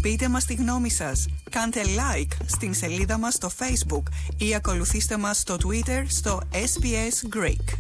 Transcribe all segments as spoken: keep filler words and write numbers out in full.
Πείτε μας τη γνώμη σας. Κάντε like στην σελίδα μας στο Facebook ή ακολουθήστε μας στο Twitter στο ες μπι ες Greek.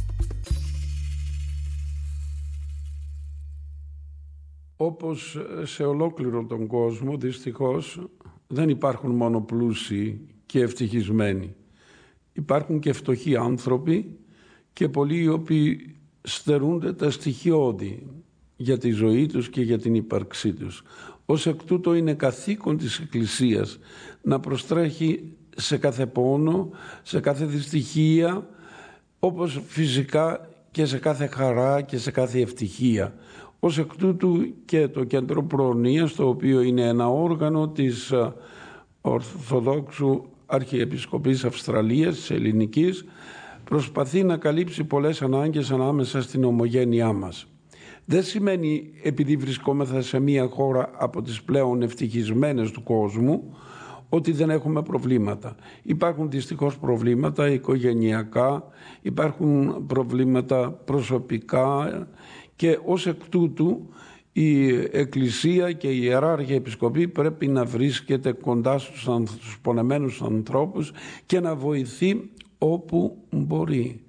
Όπως σε ολόκληρο τον κόσμο, δυστυχώς, δεν υπάρχουν μόνο πλούσιοι και ευτυχισμένοι. Υπάρχουν και φτωχοί άνθρωποι και πολλοί οι οποίοι στερούνται τα στοιχειώδη για τη ζωή τους και για την ύπαρξή τους. Ως εκ τούτου είναι καθήκον της Εκκλησίας να προστρέχει σε κάθε πόνο, σε κάθε δυστυχία, όπως φυσικά και σε κάθε χαρά και σε κάθε ευτυχία. Ως εκ τούτου και το Κέντρο Προνοίας, το οποίο είναι ένα όργανο της Ορθοδόξου Αρχιεπισκοπής Αυστραλίας, της Ελληνικής, προσπαθεί να καλύψει πολλές ανάγκες ανάμεσα στην ομογένειά μας. Δεν σημαίνει, επειδή βρισκόμεθα σε μια χώρα από τις πλέον ευτυχισμένες του κόσμου, ότι δεν έχουμε προβλήματα. Υπάρχουν δυστυχώς προβλήματα οικογενειακά, υπάρχουν προβλήματα προσωπικά και ως εκ τούτου η Εκκλησία και η Ιερά Αρχιεπισκοπή πρέπει να βρίσκεται κοντά στους, στους πονεμένους ανθρώπους και να βοηθεί όπου μπορεί.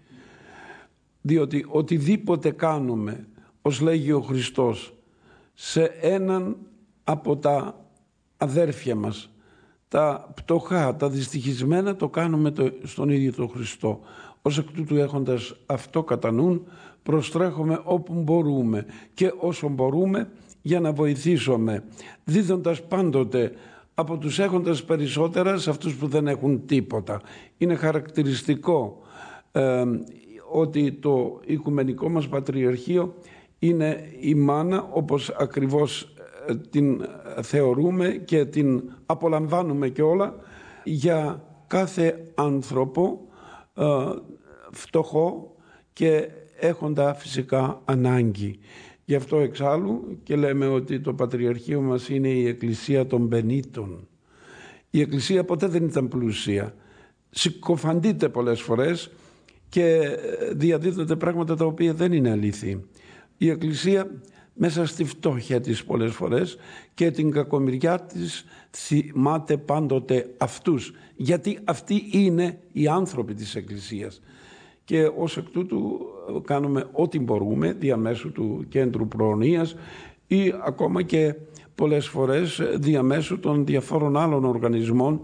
Διότι οτιδήποτε κάνουμε, ως λέγει ο Χριστός, σε έναν από τα αδέρφια μας, τα πτωχά, τα δυστυχισμένα, το κάνουμε το, στον ίδιο τον Χριστό. Ως εκ τούτου, έχοντας αυτό κατά νου, προστρέχουμε όπου μπορούμε και όσο μπορούμε για να βοηθήσουμε, δίδοντας πάντοτε από τους έχοντας περισσότερα σε αυτούς που δεν έχουν τίποτα. Είναι χαρακτηριστικό ε, ότι το Οικουμενικό μας Πατριαρχείο είναι η μάνα, όπως ακριβώς ε, την θεωρούμε και την απολαμβάνουμε και όλα, για κάθε άνθρωπο ε, φτωχό και έχοντα φυσικά ανάγκη. Γι' αυτό εξάλλου και λέμε ότι το Πατριαρχείο μας είναι η Εκκλησία των Πενήτων. Η Εκκλησία ποτέ δεν ήταν πλούσια. Συκοφαντείται πολλές φορές και διαδίδονται πράγματα τα οποία δεν είναι αλήθεια. Η Εκκλησία μέσα στη φτώχεια της πολλές φορές και την κακομοιριά της θυμάται πάντοτε αυτούς. Γιατί αυτοί είναι οι άνθρωποι της Εκκλησίας. Και ως εκ τούτου κάνουμε ό,τι μπορούμε διαμέσου του Κέντρου Προνοίας ή ακόμα και πολλές φορές διαμέσου των διαφόρων άλλων οργανισμών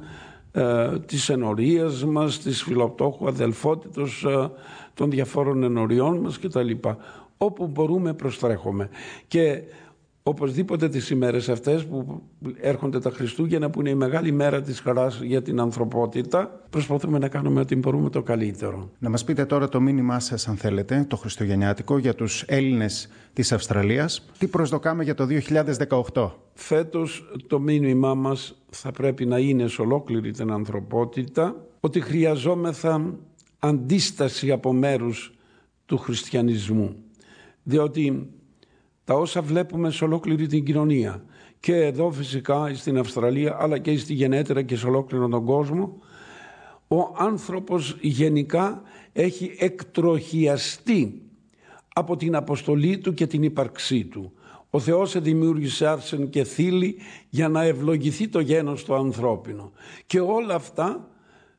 ε, της ενορίας μας, της φιλοπτώχου αδελφότητος, ε, των διαφόρων ενοριών μας κτλ. Όπου μπορούμε προστρέχουμε. Και οπωσδήποτε τις ημέρες αυτές που έρχονται τα Χριστούγεννα, που είναι η μεγάλη μέρα της χαράς για την ανθρωπότητα, προσπαθούμε να κάνουμε ό,τι μπορούμε το καλύτερο. Να μας πείτε τώρα το μήνυμά σας, αν θέλετε, το χριστουγεννιάτικο, για τους Έλληνες της Αυστραλίας. Τι προσδοκάμε για το δύο χιλιάδες δεκαοκτώ? Φέτος το μήνυμά μας θα πρέπει να είναι σε ολόκληρη την ανθρωπότητα ότι χρειαζόμεθα αντίσταση από μέρους του χριστιανισμού. Διότι τα όσα βλέπουμε σε ολόκληρη την κοινωνία και εδώ φυσικά στην Αυστραλία, αλλά και στη γενέτερα και σε ολόκληρο τον κόσμο, ο άνθρωπος γενικά έχει εκτροχιαστεί από την αποστολή του και την ύπαρξή του. Ο Θεός δημιούργησε άρσεν και θήλη για να ευλογηθεί το γένος το ανθρώπινο. Και όλα αυτά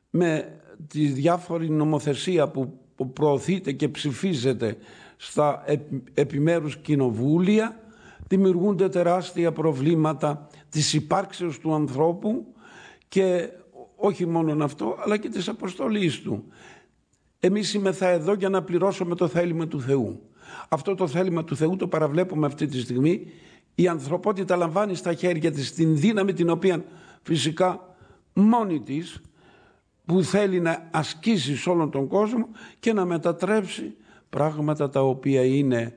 με τη διάφορη νομοθεσία που προωθείται και ψηφίζεται στα επιμέρους κοινοβούλια, δημιουργούνται τεράστια προβλήματα της υπάρξεως του ανθρώπου και όχι μόνο αυτό, αλλά και της αποστολής του. Εμείς είμεθα εδώ για να πληρώσουμε το θέλημα του Θεού. Αυτό το θέλημα του Θεού το παραβλέπουμε αυτή τη στιγμή. Η ανθρωπότητα λαμβάνει στα χέρια της την δύναμη την οποία φυσικά μόνη της, που θέλει να ασκήσει σε όλον τον κόσμο και να μετατρέψει πράγματα τα οποία είναι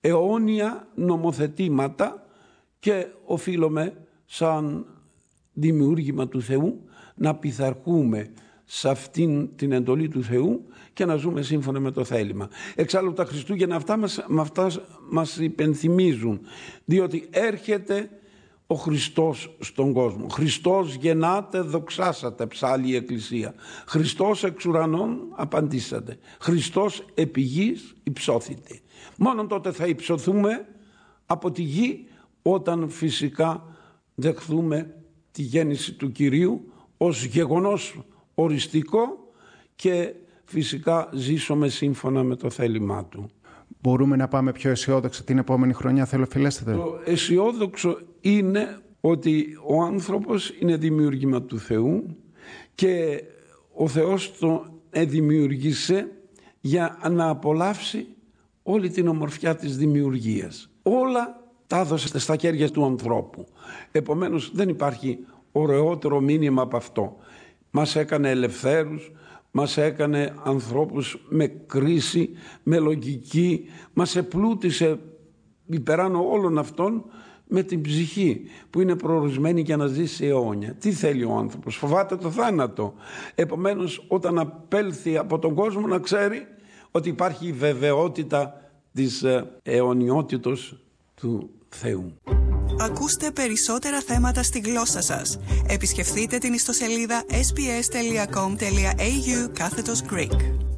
αιώνια νομοθετήματα, και οφείλουμε σαν δημιούργημα του Θεού να πειθαρχούμε σε αυτήν την εντολή του Θεού και να ζούμε σύμφωνα με το θέλημα. Εξάλλου τα Χριστούγεννα αυτά μας, με αυτά μας υπενθυμίζουν, διότι έρχεται ο Χριστός στον κόσμο. Χριστός γεννάτε, δοξάσατε, ψάλλει η Εκκλησία. Χριστός εξ ουρανών απαντήσατε. Χριστός επί γης υψώθητε. Μόνο τότε θα υψωθούμε από τη γη, όταν φυσικά δεχθούμε τη γέννηση του Κυρίου ως γεγονός οριστικό και φυσικά ζήσουμε σύμφωνα με το θέλημά Του. Μπορούμε να πάμε πιο αισιόδοξα την επόμενη χρονιά, Θεοφιλέστατε? Το αισιόδοξο είναι ότι ο άνθρωπος είναι δημιούργημα του Θεού και ο Θεός τον δημιούργησε για να απολαύσει όλη την ομορφιά της δημιουργίας. Όλα τα έδωσε στα χέρια του ανθρώπου. Επομένως δεν υπάρχει ωραιότερο μήνυμα από αυτό. Μας έκανε ελευθέρους, μας έκανε ανθρώπους με κρίση, με λογική, μας επλούτησε υπεράνω όλων αυτών με την ψυχή που είναι προορισμένη για να ζήσει αιώνια. Τι θέλει ο άνθρωπος? Φοβάται το θάνατο. Επομένως όταν απέλθει από τον κόσμο να ξέρει ότι υπάρχει η βεβαιότητα της αιωνιότητος του Θεού. Ακούστε περισσότερα θέματα στη γλώσσα σας. Επισκεφτείτε την ιστοσελίδα ες μπι ες τελεία κομ τελεία έι γιου κάθετος Greek.